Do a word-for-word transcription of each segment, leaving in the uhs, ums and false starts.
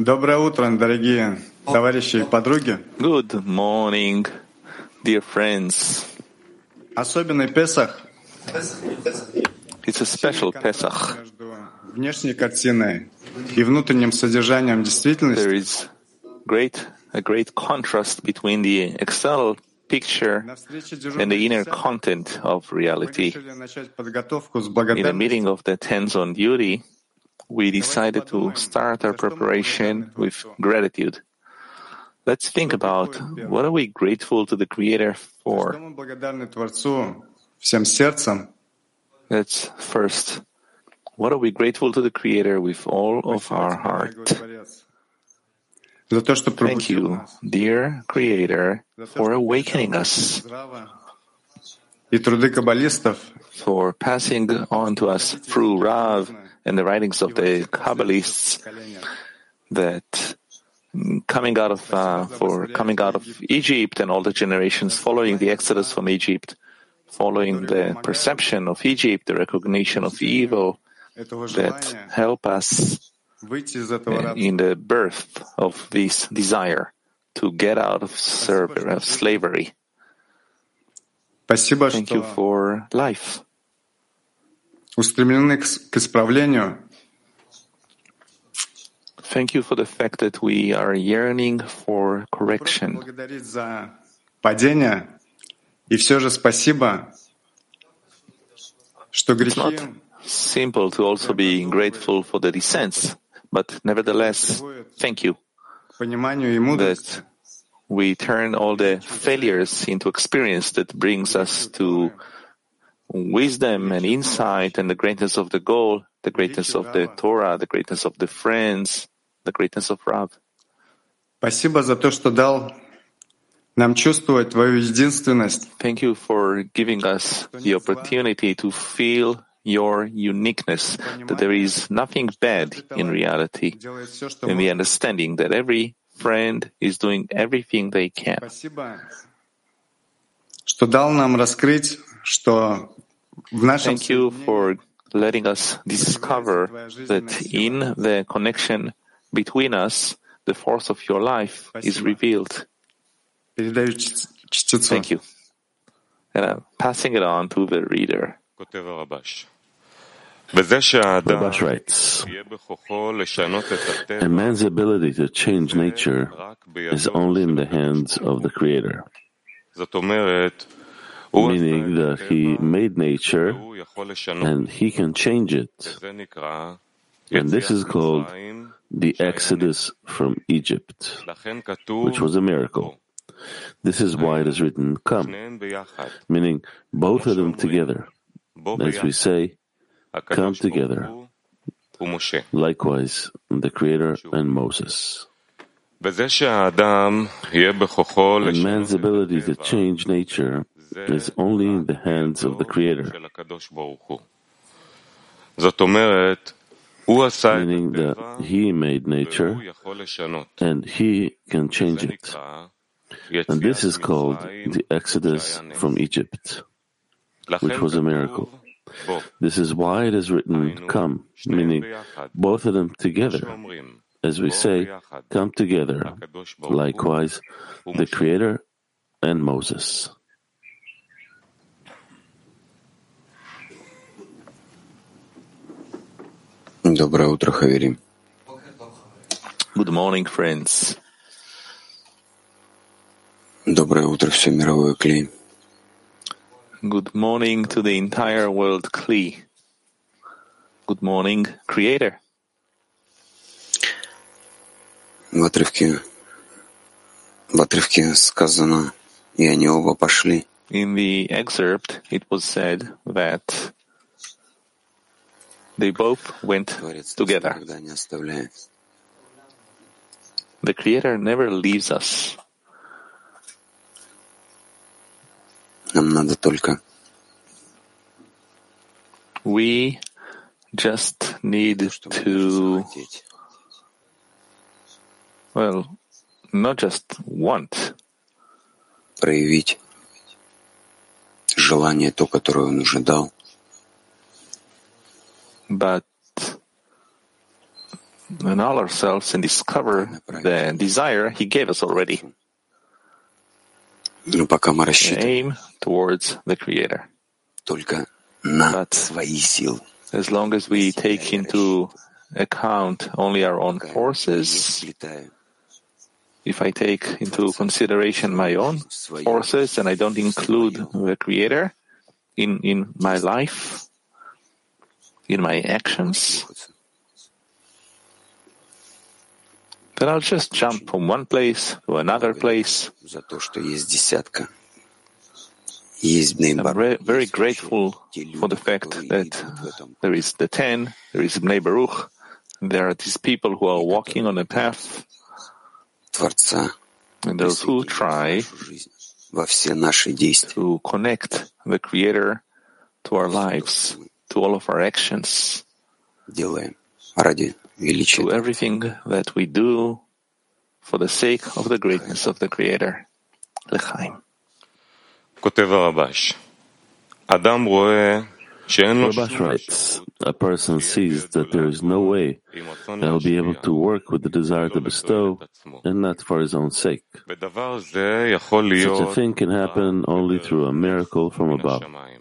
Доброе утро, дорогие товарищи и подруги. Good morning, dear friends. Особенный Песах. It's a special Pesach. Между внешней картиной и внутренним содержанием There действительности. is great, a great contrast between the external picture and the inner content of Мы reality. решили начать подготовку с In a благодарностью. meeting of the Tens on Duty, we decided to start our preparation with gratitude. Let's think about what are we grateful to the Creator Что for. мы благодарны Творцу всем сердцем. That's first. What are we grateful to the Creator with all of Спасибо our тебе, дорогой heart? Творец, за то, что Thank пробудил you, нас, dear Creator, за то, for что awakening передал us, здраво и труды каббалистов, for passing on to us through Rav and the writings of the Kabbalists that coming out of uh, for coming out of Egypt and all the generations following the exodus from Egypt, following the perception of Egypt, the recognition of evil, этого that желания help us выйти из этого uh, рабства. in the birth of this desire to get out of, serv- of slavery. Спасибо, Thank you что for life. устремлены к с- к исправлению. Thank you for the fact that we are yearning for Просто correction. благодарить за падение. И все же спасибо, что It's грехи not simple to also be grateful for the descents, but nevertheless, thank you к пониманию и мудрости that we turn all the failures into experience that brings us to wisdom and insight and the greatness of the goal, the greatness of the Torah, the greatness of the friends, the greatness of Rav. Спасибо за то, что дал нам чувствовать Твою единственность, Thank you for giving us the opportunity to feel your uniqueness, that there is nothing bad in reality, делает все, что and the может. understanding that every friend is doing everything they can. Спасибо, что дал нам раскрыть, что в нашем Thank you соединении for letting us discover that in the connection between us, the force of your life is revealed. передаю ч- чтецу. Thank you. And I'm passing it on to the reader. Rabash writes, a man's ability to change nature is only in the hands of the Creator, meaning that He made nature and He can change it. And this is called the Exodus from Egypt, which was a miracle. This is why it is written, come, meaning both of them together. As we say, come together. Likewise, the Creator and Moses. And man's ability to change nature is only in the hands of the Creator, meaning that He made nature and He can change it. And this is called the Exodus from Egypt, which was a miracle. This is why it is written, come, meaning both of them together. As we say, come together. Likewise, the Creator and Moses. Доброе утро, Хаверим. Good morning, friends. Доброе утро, все мировое клей. Good morning to the entire world, Kli. Good morning, Creator. В отрывке, в отрывке сказано, и они оба пошли. In the excerpt, it was said that they both went Творец нас together. никогда не оставляет. The Creator never leaves us. Нам надо только We just need что мы должны to, захотеть. well, not just want, Проявить желание, то, которое он уже дал, but annul ourselves and discover the desire He gave us already. Но пока мы The рассчитываем aim towards the Creator. только на But свои силы, as long as we take into account only our own пока я не forces, вплетаю if I take into consideration my own forces and I don't include the Creator in, in my life, in my actions, двигаться. then I'll just jump from one place to another place. За то, что есть десятка, есть Бней I'm Барух, re- very есть вообще grateful те for the люди, fact которые that идут в этом there is the ten, there is Bnei Baruch, there are these people who are walking on a path, Творца, and those who присоединить в try нашу жизнь, во все наши действия. to connect the Creator to our lives, to all of our actions, Делаем ради величия to Творца. everything that we do for the sake of the greatness of the Creator. L'chaim. כותב הרב"ש, אדם רואה שאין לו Rabash שום writes, a person sees that there is no way that he'll be able to work with the desire to bestow and not for his own sake. בדבר זה יכול Such a להיות thing can happen only through a miracle from above.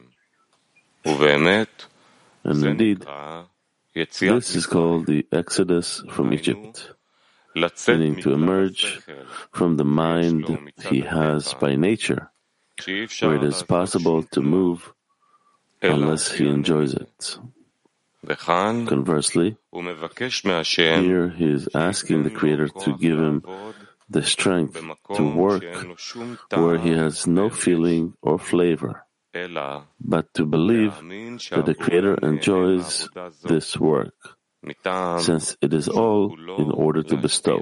ובאמת, And זה indeed, נקרא יציאת this is called the Exodus from Egypt, לצאת meaning to מכלל emerge השכל, from the mind he has by nature, שאי אפשר where it is לעשות possible שום to תנועה, move אלא unless he enjoys it. וכאן Conversely, הוא מבקש מהשם here he is asking the Creator to give him the strength to במקום work שאין לו שום where he טעם, has no feeling or flavor, אלא but to believe להאמין that the שהבורא Creator נהנה enjoys מהעבודה זו, this work, מטעם since it is all in order to bestow.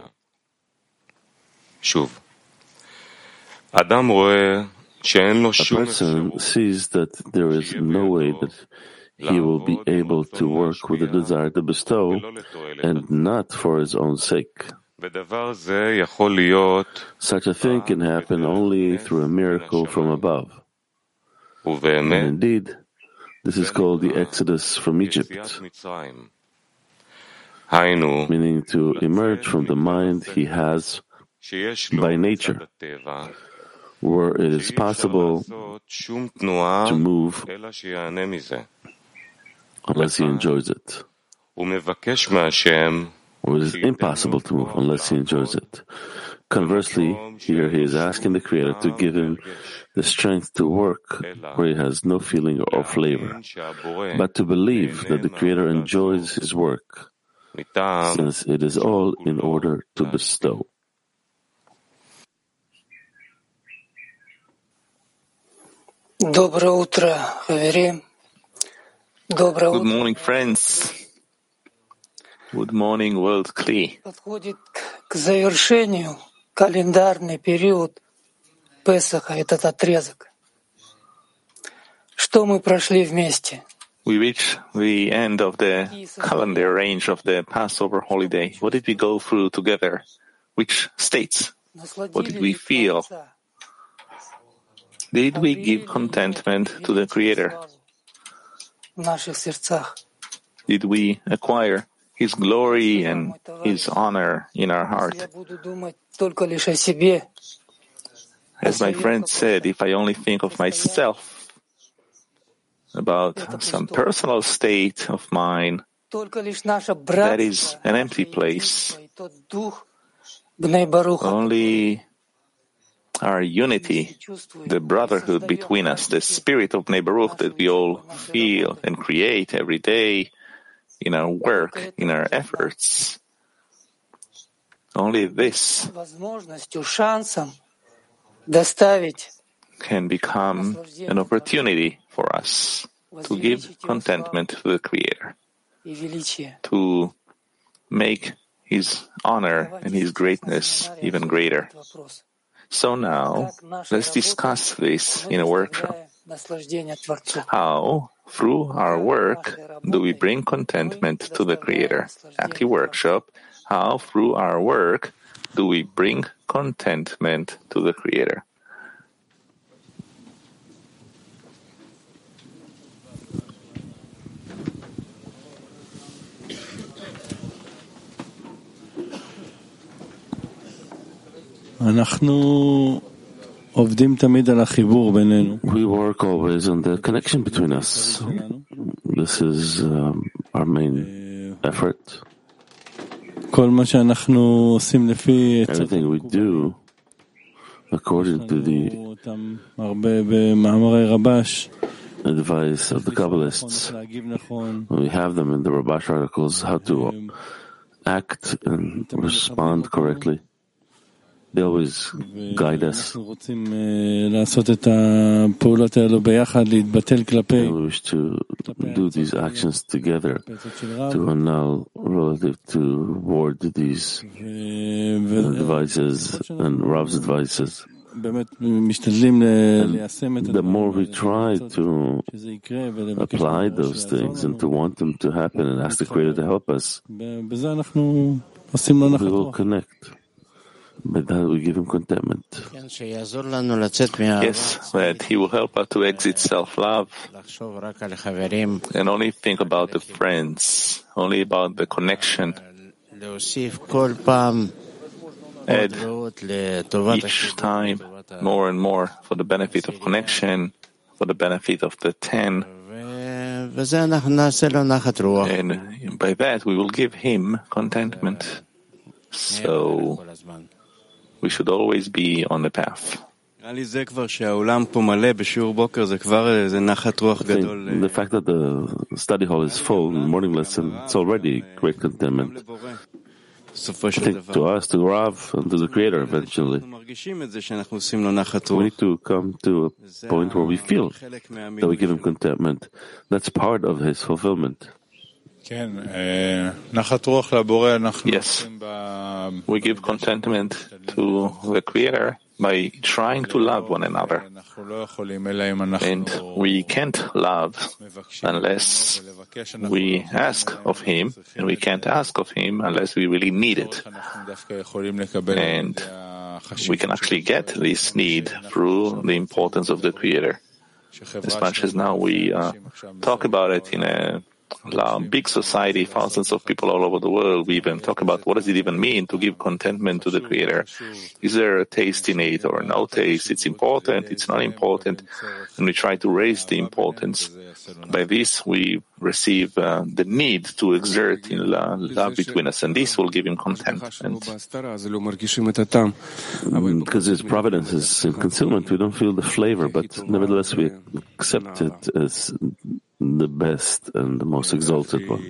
שוב, אדם רואה שאין לו A שום person אפשרות sees that there is no way that he will be able to work with the desire to bestow ולא לתועלת and not for his own sake. ודבר זה יכול להיות Such a thing can happen only through a miracle from above. And ובאמת indeed, this is called the Exodus from יציאת Egypt, מצרים. היינו, meaning to emerge from the mind he has שיש לו by מצד nature, הטבע, where it is שאי אפשר possible לעשות שום תנועה to move אלא שיענה מזה. unless he enjoys it, הוא מבקש מהשם or it is impossible to move unless he enjoys it. Conversely, here he is asking the Creator to give him the strength to work where he has no feeling or flavor, but to believe that the Creator enjoys his work, מטעם since it is all in order to bestow. Доброе утро, Хаверим. Доброе Good утро. morning, friends. Good morning, World Kli. Подходит к завершению календарный период Песаха, этот отрезок. Что мы прошли вместе? We reach the end of the calendar range of the Passover holiday. What did we go through together? Which states? What did we feel? Did we give contentment to the Creator? В наших сердцах. Did we acquire His glory and His honor in our heart? Я буду думать только лишь о себе. As my friend said, if I only think of myself, about some personal state of mine, Только лишь наше that is братство, an empty наше place. единство и тот дух Бней Баруха, Only our unity, the brotherhood between us, the spirit of Bnei Baruch that we all feel and create every day in our work, in our efforts. Only this возможностью, шансом доставить can become an opportunity for us to give contentment to the Creator, и величие. to make His honor and His greatness even greater. So now, let's discuss this in a workshop. Наслаждение Творцу. How, through our work, do we bring contentment to the Creator? Active workshop. How, through our work, do we bring contentment to the Creator? We work always on the connection between us. This is um, our main effort. Everything we do according to the advice of the Kabbalists. We have them in the Rabash articles, how to act and respond correctly. They always guide us. And we wish to do these actions together to annul relative toward these advices and Rav's advices. And the more we try to apply those things and to want them to happen and ask the Creator to help us, we will connect. By that we give him contentment. Yes, that he will help us to exit self-love and only think about the friends, only about the connection. Add each time more and more for the benefit of connection, for the benefit of the ten. And by that we will give him contentment. So we should always be on the path. I think the fact that the study hall is full in the morning lesson, it's already great contentment. I think to us, to Rav, and to the Creator eventually. We need to come to a point where we feel that we give him contentment. That's part of his fulfillment. Yes, we give contentment to the Creator by trying to love one another. And we can't love unless we ask of Him, and we can't ask of Him unless we really need it. And we can actually get this need through the importance of the Creator. As much as now we uh, talk about it in a big society, thousands of people all over the world, we even talk about what does it even mean to give contentment to the Creator. Is there a taste in it or no taste? It's important, it's not important, and we try to raise the importance. By this, we receive uh, the need to exert in la- love between us, and this will give him contentment. Because His providence is in concealment, we don't feel the flavor, but nevertheless we accept it as the best and the most exalted one.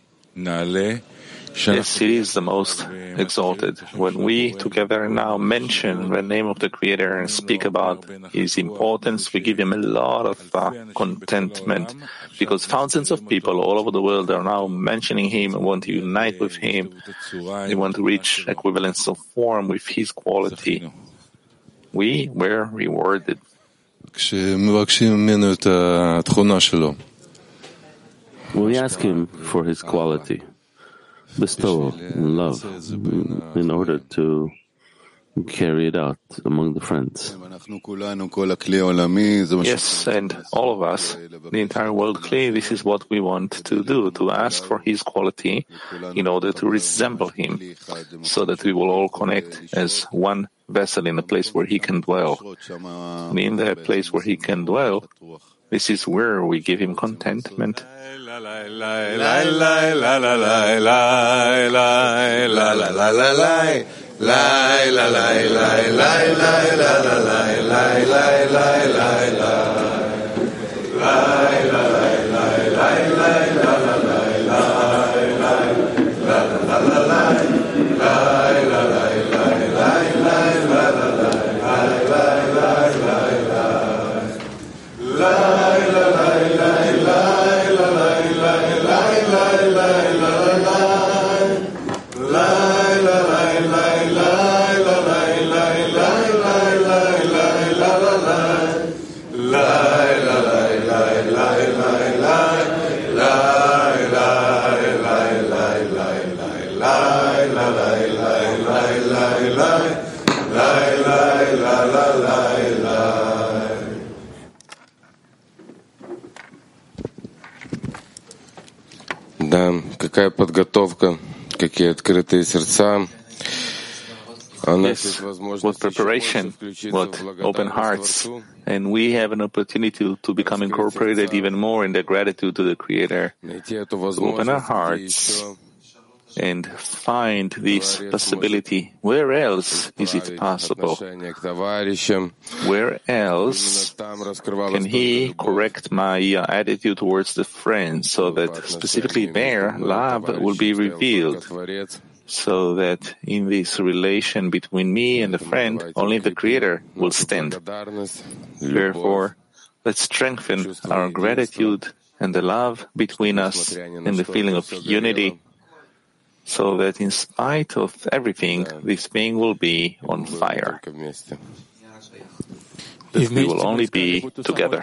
Yes, it is the most exalted. When we together now mention the name of the Creator and speak about His importance, we give Him a lot of uh, contentment, because thousands of people all over the world are now mentioning Him and want to unite with Him. They want to reach equivalence of form with His quality. We were rewarded. When we ask Him for His quality, bestowal, and love, in order to carry it out among the friends. Yes, and all of us, the entire world, clearly this is what we want to do, to ask for His quality in order to resemble Him, so that we will all connect as one vessel in a place where He can dwell. And in the place where He can dwell, this is where we give Him contentment. Да, какая подготовка, какие открытые сердца. Yes, with preparation, with open hearts, and we have an opportunity to, to become incorporated even more in the gratitude to the Creator, to open our hearts and find this possibility. Where else is it possible? Where else can He correct my attitude towards the friend so that specifically there love will be revealed? So that in this relation between me and the friend, only the Creator will stand. Therefore, let's strengthen our gratitude and the love between us and the feeling of unity, so that in spite of everything, this being will be on fire. That we will only be together.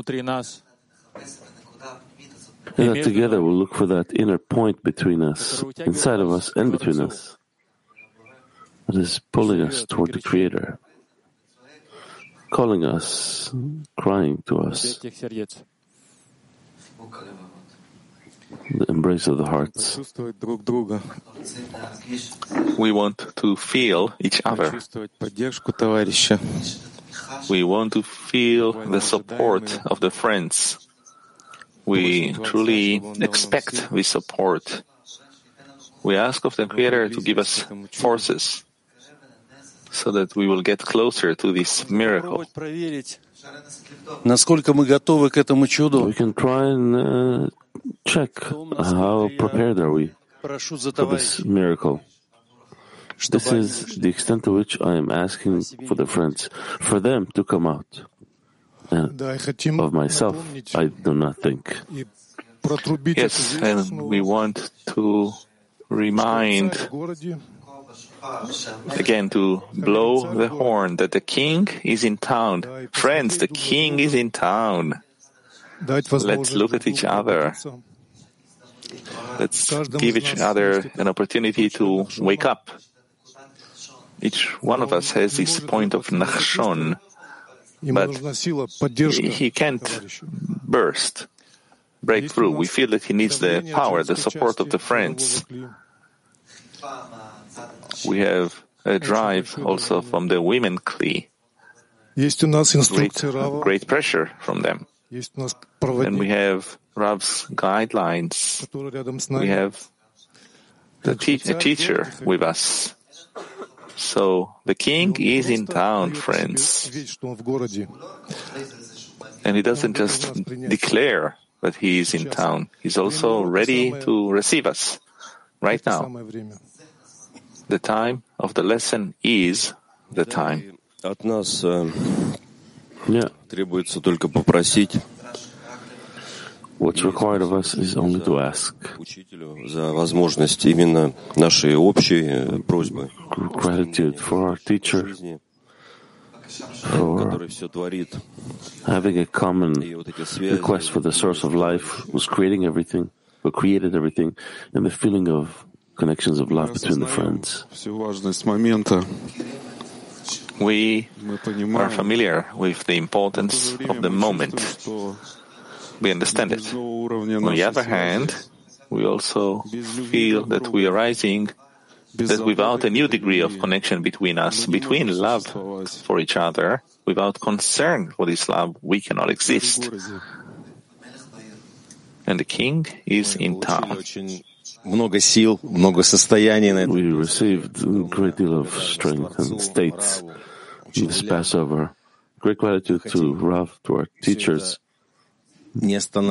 And that together we'll look for that inner point between us, inside of us and between us, that is pulling us toward the Creator, calling us, crying to us, the embrace of the hearts. We want to feel each other. We want to feel the support of the friends. We truly expect this support. We ask of the Creator to give us forces so that we will get closer to this miracle. We can try and uh, check how prepared are we for this miracle. This is the extent to which I am asking for the friends, for them to come out. And of myself, I do not think. Yes, and we want to remind, again, to blow the horn that the King is in town. Friends, the King is in town. Let's look at each other. Let's give each other an opportunity to wake up. Each one of us has this point of nachshon, but he can't burst, break through. We feel that he needs the power, the support of the friends. We have a drive also from the women Kli. Great, great pressure from them. And we have Rav's guidelines. We have the te- a teacher with us. So the King is in town, friends. And he doesn't just declare that he is in town. He's also ready to receive us right now. The time of the lesson is the time. Yeah. What's required of us is only to ask. Gratitude for our teacher, for having a common request for the source of life, who's creating everything, who created everything, and the feeling of connections of love between the friends. We are familiar with the importance of the moment. We understand it. On the other hand, we also feel that we are rising, that without a new degree of connection between us, between love for each other, without concern for this love, we cannot exist. And the King is in town. We received a great deal of strength and states in this Passover. Great gratitude to Rav, to our teachers. We wish for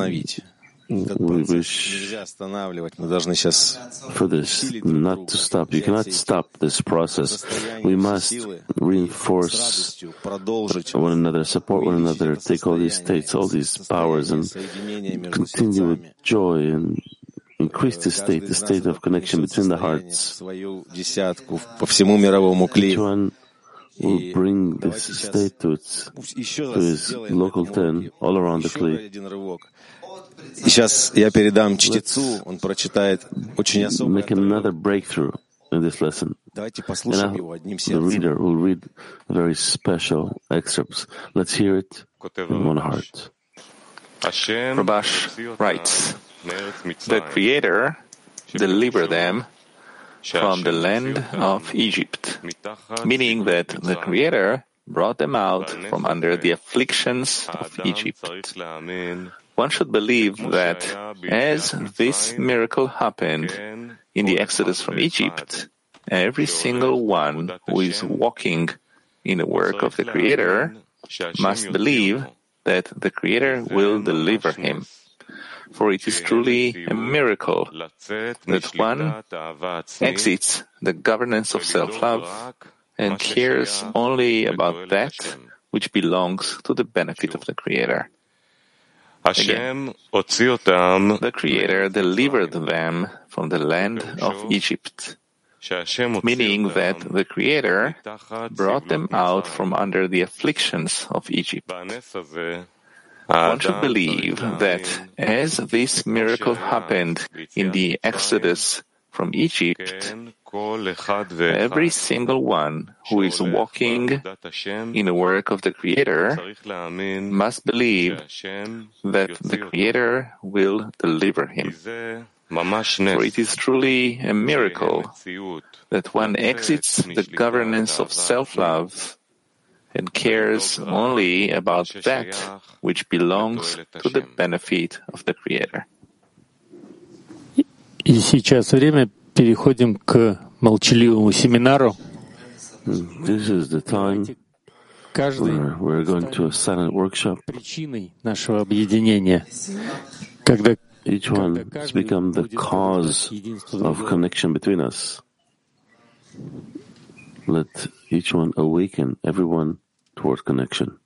this not to stop. You cannot stop this process. We must reinforce one another, support one another, take all these states, all these powers, and continue with joy and increase the state, the state of connection between the hearts. Each one will bring this state to its to his local ten all around the Kli. Let's make another breakthrough in this lesson. And now the reader will read very special excerpts. Let's hear it in one heart. Rabash writes, the Creator delivered them from the land of Egypt, meaning that the Creator brought them out from under the afflictions of Egypt. One should believe that as this miracle happened in the Exodus from Egypt, every single one who is walking in the work of the Creator must believe that the Creator will deliver him. For it is truly a miracle that one exits the governance of self-love and cares only about that which belongs to the benefit of the Creator. Again, the Creator delivered them from the land of Egypt, meaning that the Creator brought them out from under the afflictions of Egypt. One should believe that as this miracle happened in the Exodus from Egypt, every single one who is walking in the work of the Creator must believe that the Creator will deliver him. For it is truly a miracle that one exits the governance of self-love and cares only about that which belongs to the benefit of the Creator. И сейчас время, переходим к молчаливому семинару. This is the time where we're going to a silent workshop. Причиной нашего объединения, когда each one has become the cause of connection between us. Let each one awaken everyone toward connection.